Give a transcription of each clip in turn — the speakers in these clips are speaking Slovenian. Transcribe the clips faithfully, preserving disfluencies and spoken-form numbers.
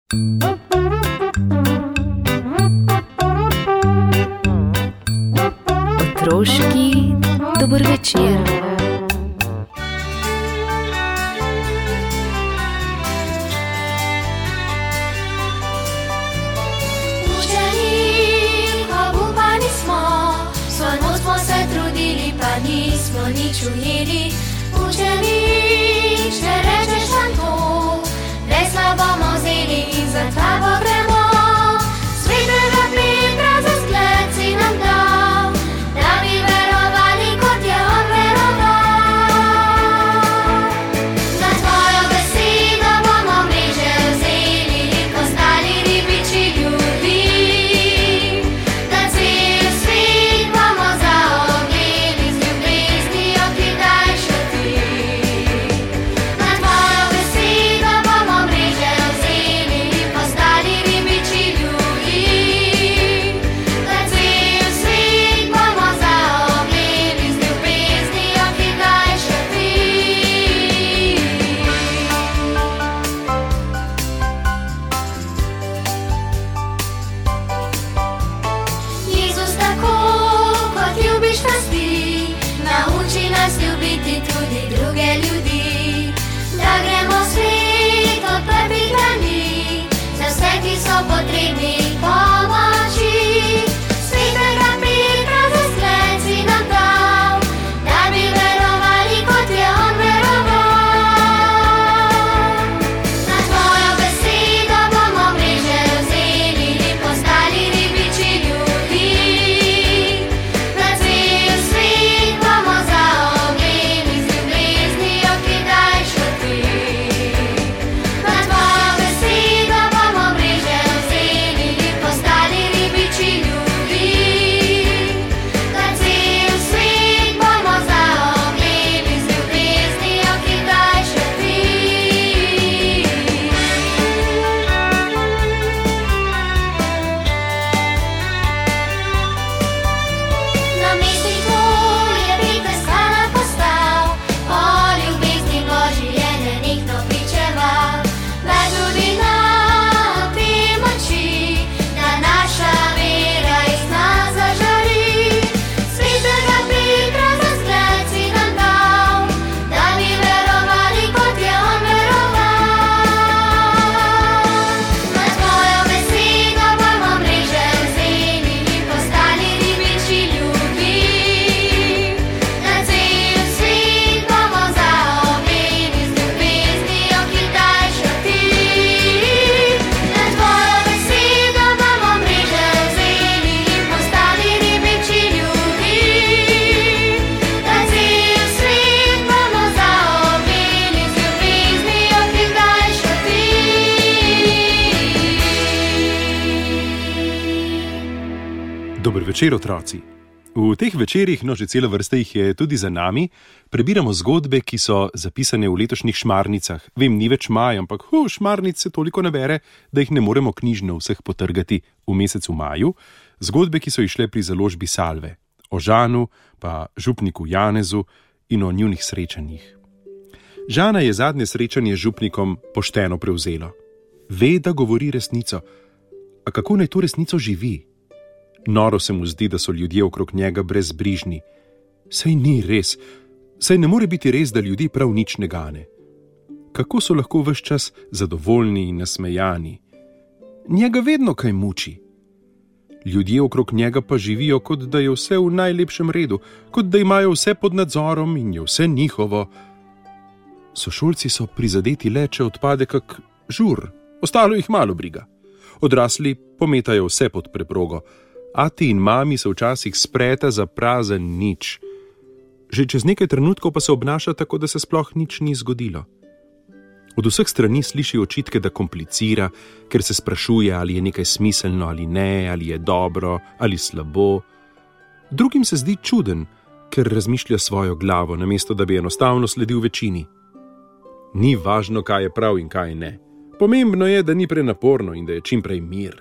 Otroški dober večer. Pa nismo nič ujeli, učenik, še rečeš nam to, resno bomo vzeli in za tabo gremo. Svetega Petra za zgled si nam dal, da bi verovali, kot je on veroval. Na tvojo besedo bomo mreže vzeli in poznali ribiči ljudi, da cel svet bomo zaobjeli. Potrebni pomoči, Svetega Petra za zgled si nam dal, da bi verovali, kot je on veroval. Na tvojo besedo bomo mreže vzeli in postali ribiči ljudi, na cel svet bomo zaobjeli z ljubeznijo, ki daje ti. Na tvojo besedo bomo mreže Dober večer, otroci. V teh večerih, no že cela vrsta jih je tudi za nami, prebiramo zgodbe, ki so zapisane v letošnjih šmarnicah. Vem, ni več maj, ampak hu, šmarnic se toliko nabere, da jih ne moremo knjižno vseh potrgati v mesecu maju. Zgodbe, ki so išle pri založbi Salve, o Žanu, pa župniku Janezu in o njunih srečanjih. Žana je zadnje srečanje z župnikom pošteno prevzelo. Ve, da govori resnico. A kako naj to resnico živi? Noro se mu zdi, da so ljudje okrog njega brezbrižni. Saj ni res, saj ne more biti res, da ljudi prav nič ne gane. Kako so lahko ves čas zadovoljni in nasmejani? Njega vedno kaj muči. Ljudje okrog njega pa živijo, kot da je vse v najlepšem redu, kot da imajo vse pod nadzorom in je vse njihovo. Sošolci so prizadeti le, če odpade kak žur, ostalo jih malo briga. Odrasli pometajo vse pod preprogo. Ati in mami se včasih spreta za prazen nič. Že čez nekaj trenutkov pa se obnaša tako, da se sploh nič ni zgodilo. Od vseh strani sliši očitke, da komplicira, ker se sprašuje, ali je nekaj smiselno ali ne, ali je dobro ali slabo. Drugim se zdi čuden, ker razmišlja svojo glavo, namesto da bi enostavno sledil večini. Ni važno, kaj je prav in kaj ne. Pomembno je, da ni prenaporno in da je čim prej mir.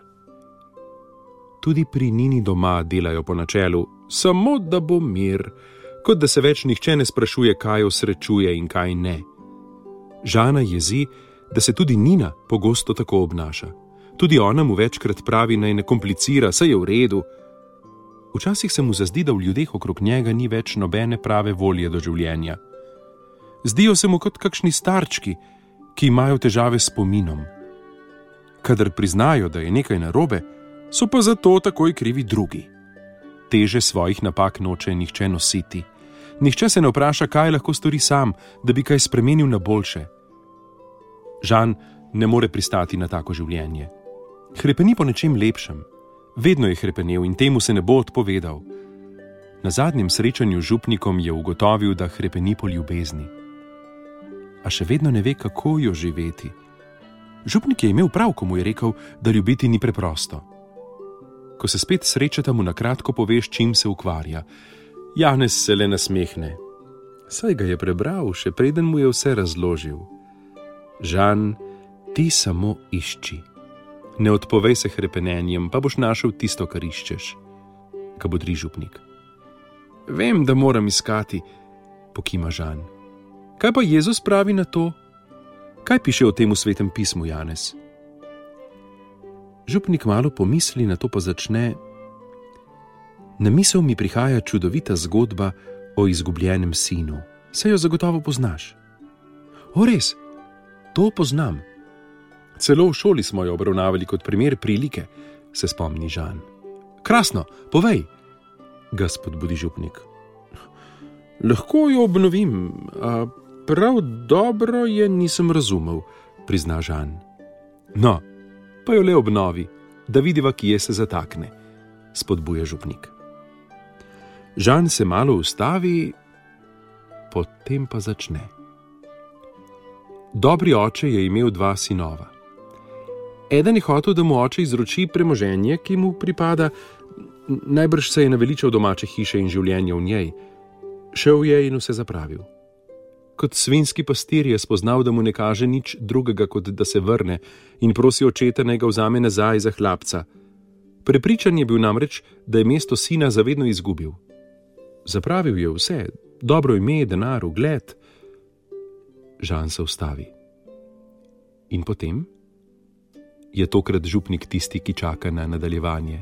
Tudi pri Nini doma delajo po načelu, samo da bo mir, kot da se več nihče ne sprašuje, kaj osrečuje in kaj ne. Žana jezi, da se tudi Nina pogosto tako obnaša. Tudi ona mu večkrat pravi, naj ne komplicira, saj je v redu. Včasih se mu zazdi, da v ljudeh okrog njega ni več nobene prave volje do življenja. Zdijo se mu kot kakšni starčki, ki imajo težave s spominom. Kadar priznajo, da je nekaj narobe, so pa zato takoj krivi drugi. Teže svojih napak noče nihče nositi. Nihče se ne vpraša, kaj lahko stori sam, da bi kaj spremenil na boljše. Žan ne more pristati na tako življenje. Hrepeni po nečem lepšem. Vedno je hrepenel in temu se ne bo odpovedal. Na zadnjem srečanju z župnikom je ugotovil, da hrepeni po ljubezni. A še vedno ne ve, kako jo živeti. Župnik je imel prav, ko mu je rekel, da ljubiti ni preprosto. Ko se spet srečata, mu na kratko poveš, čim se ukvarja. Janez se le nasmehne. Saj ga je prebral, še preden mu je vse razložil. Žan, ti samo išči. Ne odpovej se hrepenenjem, pa boš našel tisto, kar iščeš. Ga bodri župnik. Vem, da moram iskati, pokima Žan. Kaj pa Jezus pravi na to? Kaj piše o tem v Svetem pismu, Janez? Župnik malo pomisli, na to pa začne. Na misel mi prihaja čudovita zgodba o izgubljenem sinu. Saj jo zagotovo poznaš. O, res, to poznam. Celo v šoli smo jo obravnavali kot primer prilike, se spomni Žan. Krasno, povej, ga spodbudi župnik. Lahko jo obnovim, a prav dobro je nisem razumel, prizna Žan. No, pa jo le obnovi, da vidiva, kje se zatakne, spodbuja župnik. Žan se malo ustavi, potem pa začne. Dobri oče je imel dva sinova. Eden je hotel, da mu oče izroči premoženje, ki mu pripada, najbrž se je naveličal domače hiše in življenja v njej. Šel je in vse zapravil. Kot svinjski pastir je spoznal, da mu ne kaže nič drugega, kot da se vrne in prosi očeta, naj ga vzame nazaj za hlapca. Prepričan je bil namreč, da je mesto sina zavedno izgubil. Zapravil je vse, dobro ime, denar, ugled. Žan se ustavi. In potem? Je tokrat župnik tisti, ki čaka na nadaljevanje.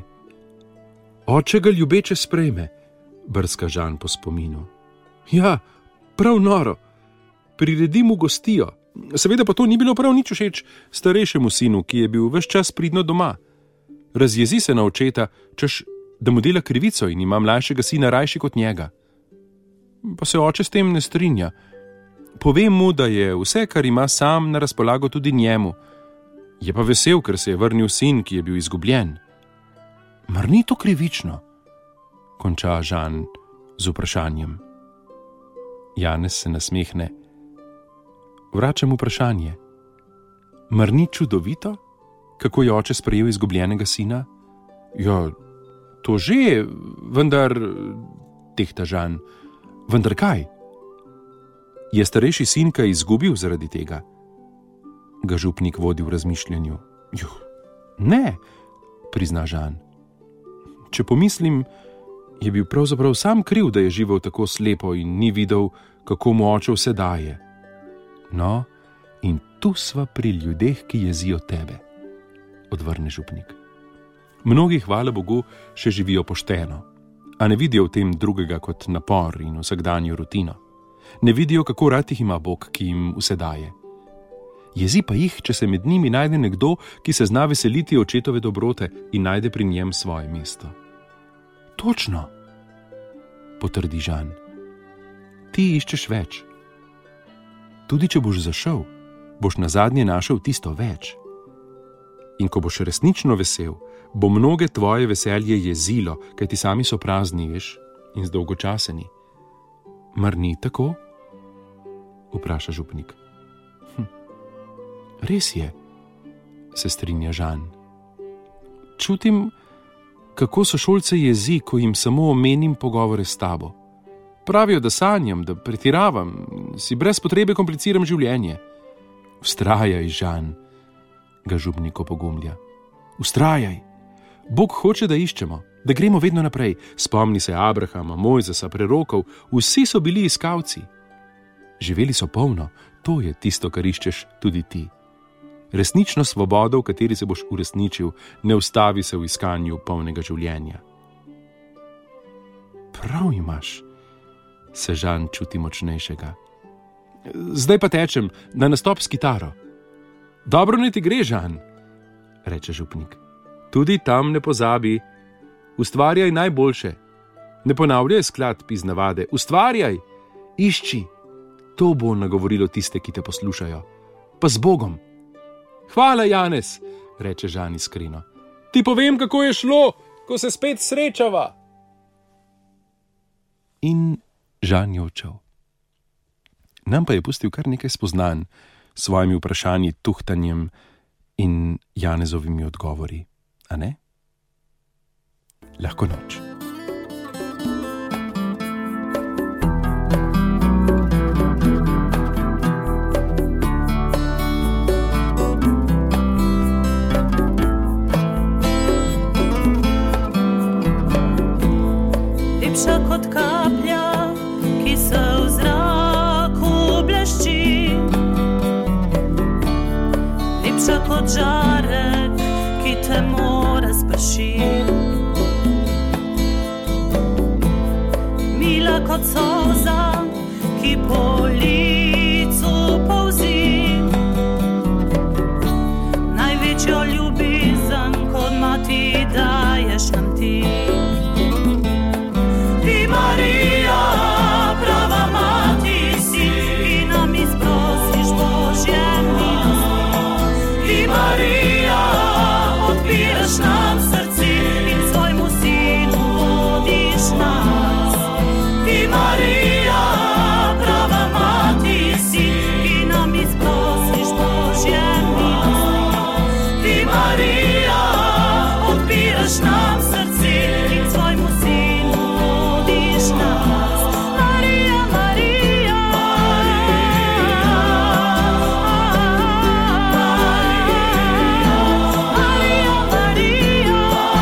Oče ga ljubeče sprejme, brska Žan po spominu. Ja, prav noro. Priredi mu gostijo. Seveda pa to ni bilo prav nič všeč starejšemu sinu, ki je bil ves čas pridno doma. Razjezi se na očeta, češ, da mu dela krivico in ima mlajšega sina rajši kot njega. Pa se oče s tem ne strinja. Pove mu, da je vse, kar ima sam, na razpolago tudi njemu. Je pa vesel, ker se je vrnil sin, ki je bil izgubljen. Mar ni to krivično? Konča Žan z vprašanjem. Janez se nasmehne. Vračam vprašanje. Mar ni čudovito, kako je oče sprejel izgubljenega sina? Ja, to že, vendar, tehta Žan, vendar kaj? Je starejši sin kaj izgubil zaradi tega? Ga župnik vodi v razmišljanju. Juh, ne, prizna Žan. Če pomislim, je bil pravzaprav sam kriv, da je živel tako slepo in ni videl, kako mu oče vse daje. No, in tu sva pri ljudeh, ki jezijo tebe, odvrne župnik. Mnogi, hvala Bogu, še živijo pošteno, a ne vidijo v tem drugega kot napor in vsakdanjo rutino. Ne vidijo, kako rad jih ima Bog, ki jim vse daje. Jezi pa jih, če se med njimi najde nekdo, ki se zna veseliti očetove dobrote in najde pri njem svoje mesto. Točno, potrdi Žan. Ti iščeš več. Tudi če boš zašel, boš nazadnje našel tisto več. In ko boš resnično vesel, bo mnoge tvoje veselje jezilo, kaj ti sami so prazni, veš, in zdolgočaseni. Mar ni tako? Vpraša župnik. Hm. Res je, se strinja Žan. Čutim, kako sošolce jezi, ko jim samo omenim pogovore s tabo. Pravijo, da sanjam, da pretiravam, si brez potrebe kompliciram življenje. Vztrajaj, Žan, ga župnik opogumlja. Vztrajaj. Bog hoče, da iščemo, da gremo vedno naprej. Spomni se Abrahama, Mojzesa, prerokov, vsi so bili iskalci. Živeli so polno, to je tisto, kar iščeš tudi ti. Resnično svobodo, v kateri se boš uresničil, ne ustavi se v iskanju polnega življenja. Prav imaš, se Žan čuti močnejšega. Zdaj pa tečem na nastop s kitaro. Dobro ne ti gre, Žan, reče župnik. Tudi tam ne pozabi, ustvarjaj najboljše. Ne ponavljaj skladb iz navade, ustvarjaj, išči. To bo nagovorilo tiste, ki te poslušajo. Pa z Bogom. Hvala, Janez, reče Žan iskreno. Ti povem, kako je šlo, ko se spet srečava. In Žan je odšel. Nam pa je pustil kar nekaj spoznanj s svojimi vprašanji, tuhtanjem in Janezovimi odgovori. A ne? Lahko noč. Lepša kot kaplja, ki se v zraku blešči, lepša kot žarek, ki te mora spršiti, mila kot solza, ki po licu polzi, največjo ljubezen kot mati daješ nam ti. Ti, Marija, prava mati si, ki nam izprosiš Božje milosti. Ti, Marija, odpiraš nam srce in svojmu sinu vodiš nas. Ti, Marija, prava mati si, ki nam izprosiš Božje milosti. Ti, Marija, odpiraš nam srce in svojmu sinu vodiš nas. Marija, Marija, Marija, Marija,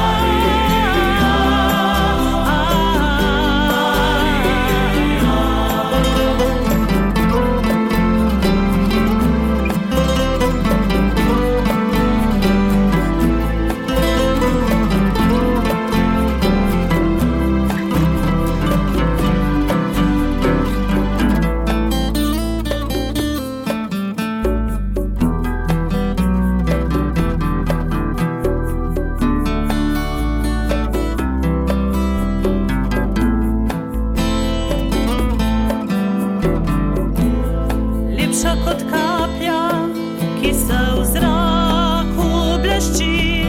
lepša kot kaplja, ki se v zraku blešči,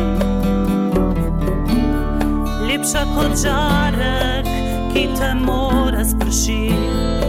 lepša kot žarek, ki te mora spršiti.